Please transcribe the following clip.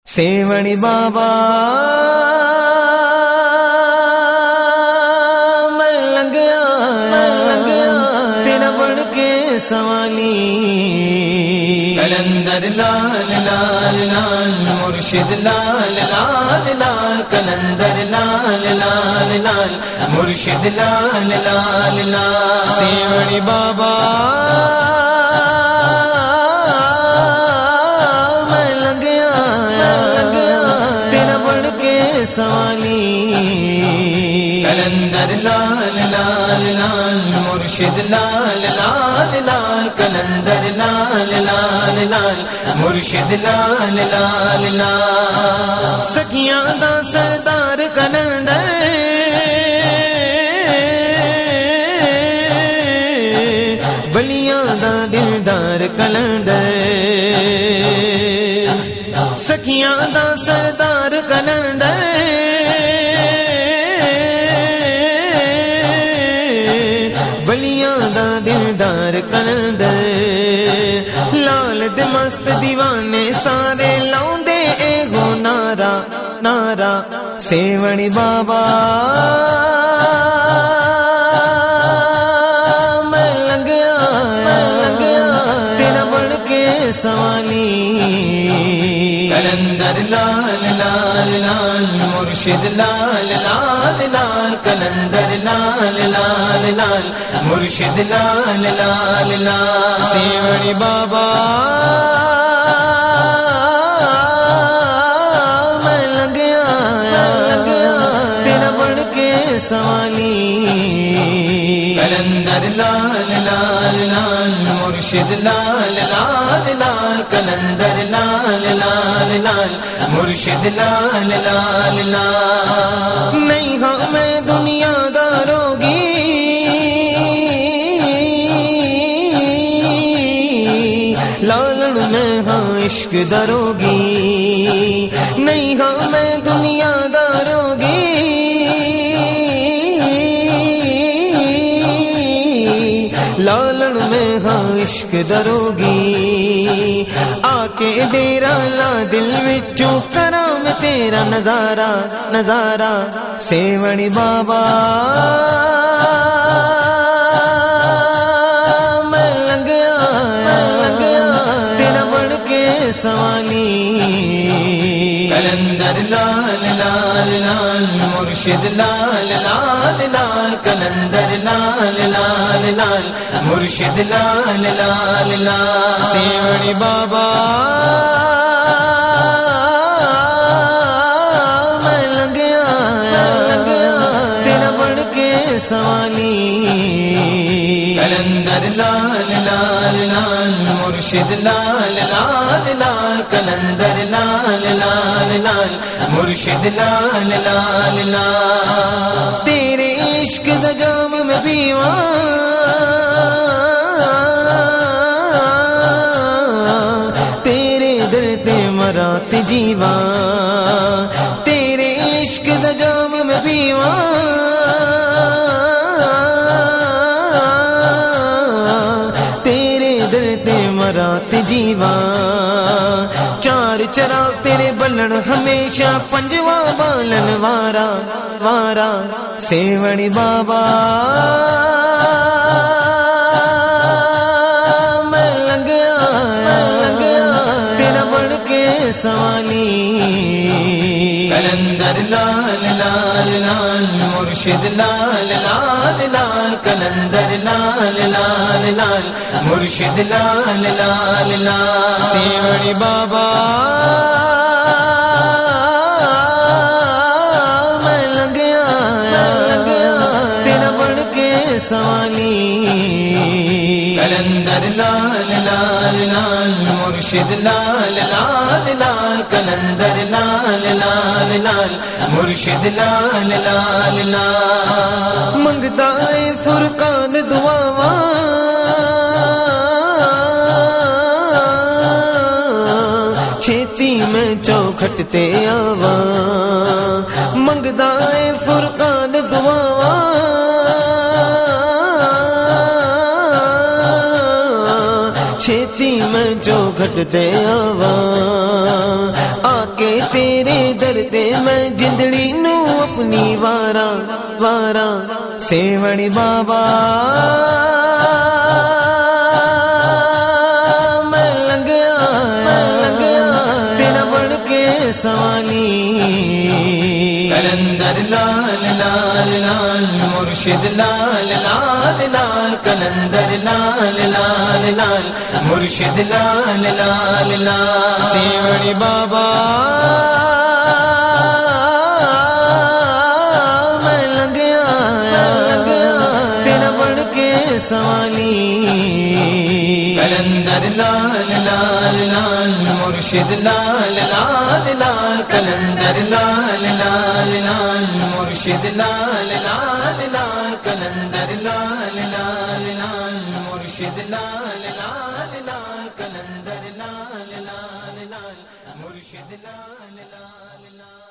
سیوڑی بابا میں لگیا تیرا بڑھ کے سوالی کلندر لال لال لال مرشد لال لال لال کلندر لال لال لال مرشد لال لال لال سیوڑی بابا سوالی کلندر لال لال لال مرشد لال لال لال کلندر لال لال لال مرشد لال لال لال سکھیاں دا سردار کلندر بلیاں دا دلدار کلندر سکھیاں دا سردار کلندر بلیاں دا دلدار کلندر لال دے مست دیوانے سارے لاؤندے اے گو نارا نارا سیوڑی بابا میں لگیا تیرا بڑھ کے سوالی کلندر لال لال لال مرشد لال لال لال کلندر لال لال لال مرشد لال لال لال سیوڑی بابا میں لگیا تیرا بڑھ کے سوالی کلندر لال لال لال مرشد لال لال لال کلندر لال لال لال مرشد لال لال لال نہیں ہاں میں دنیا داروں گی لالن میں ہاں عشق دروگی نہیں ہاں میں دنیا داروں گی لالن میں ہاں عشق دروگی آ کے ڈیرا لا دل وچوں کرام تیرا نظارہ نظارہ سیوڑی بابا میں لگیا تیرا بڑھ کے سوالی کلندر لال لال لال مرشد لال لال لال کلندر لال لال لال مرشد لال لال لال سیوڑی بابا میں لگیا تیرا بڑھ کے سوالی کلندر لال لال لال مرشد لال لال لال کلندر لال لال لال مرشد لال لال لال تیرے عشق دا جام میں پیواں تیرے در تے مرات جیواں تیرے عشق دا جام میں پیواں رات جیواں چار چراغ تیرے بلن ہمیشہ پنجواں بالن وارا وارا سیوڑی بابا میں لگیا تیرا بڑھ کے سوالی کلندر لال لال لال مرشد لال لال لال کلندر لال لال لال مرشد لال لال لال سیوڑی بابا میں لگیا تیرا بڑھ کے سوالی کلندر لال لال لال مرشد لال لال لال کلندر لال لال لال مرشد لال لال لال منگتا اے فرقان دعاواں چھیتی میں چوکھٹ تے آواں منگتا اے فرقان دعاواں چھیتی میں جو گھٹ دے آواں آ کے تیرے در تے میں جندڑی نو اپنی واراں واراں سیوڑی بابا میں لگیا تیرا بڑھ کے سوالی کلندر لال لال لال مرشد لال لال لال کلندر لال لال لال مرشد لال لال لال سیوڑی بابا میں لگیا تیرا بڑھ کے سوالی کلندر لال لال لال مرشد لال لال لال کلندر لال لال لال مرشد لال لال لال کلندر لال لال لال مرشد لال لال لال کلندر لال لال لال مرشد لال لال لال